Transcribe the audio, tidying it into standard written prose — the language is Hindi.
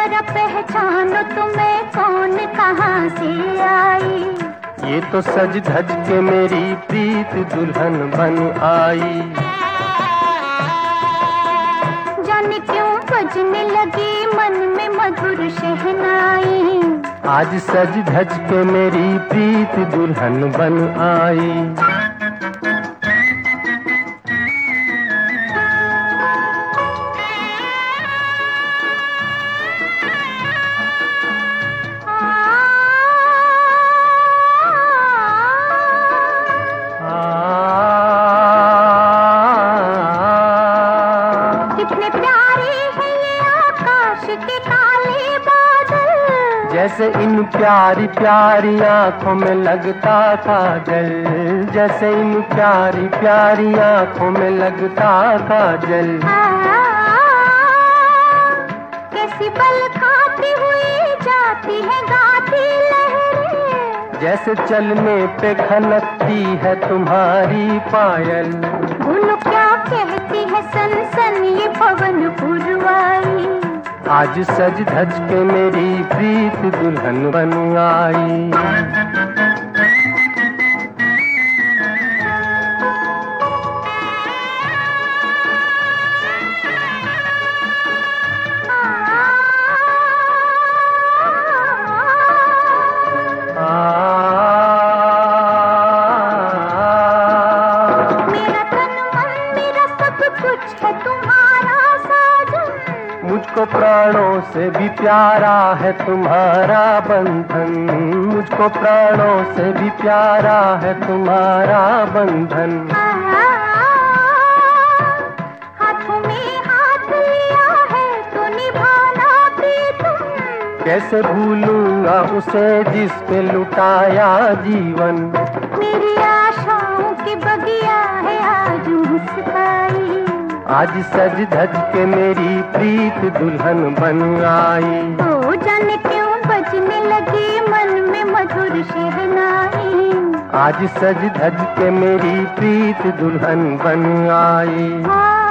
जरा पहचानो तुम्हें कौन कहाँ से आई। ये तो सज धज के मेरी प्रीत दुल्हन बन आई। जाने क्यों बजने लगी मन में मधुर शहनाई। आज सज धज के मेरी प्रीत दुल्हन बन आई। कितने प्यारे हैं ये आकाश के काले बादल। जैसे इन प्यारी प्यारी आँखों में लगता काजल। जैसे इन प्यारी प्यारी आँखों में लगता काजल। कैसी पल खाती हुई जाती है गाती लहरें। जैसे चलने पे खनकती है तुम्हारी पायल। बोलो क्या कहती है सन सन ये पवन पुरवाई। आज सज धज के मेरी प्रीत दुल्हन बन आई। मेरा तन मन मेरा सब कुछ है तुम्हारा साजन। मुझको प्राणों से भी प्यारा है तुम्हारा बंधन। मुझको प्राणों से भी प्यारा है तुम्हारा बंधन। हाथों में हाथ लिया है तो निभाना प्रीतम। कैसे भूलूंगा उसे जिस पे लुटाया जीवन। मेरी आशाओं की बगिया है आज मुस्काई। आज सज धज के मेरी प्रीत दुल्हन बन आई। तो जाने क्यों बजने लगी मन में मधुर शहनाई। आज सज धज के मेरी प्रीत दुल्हन बन आई।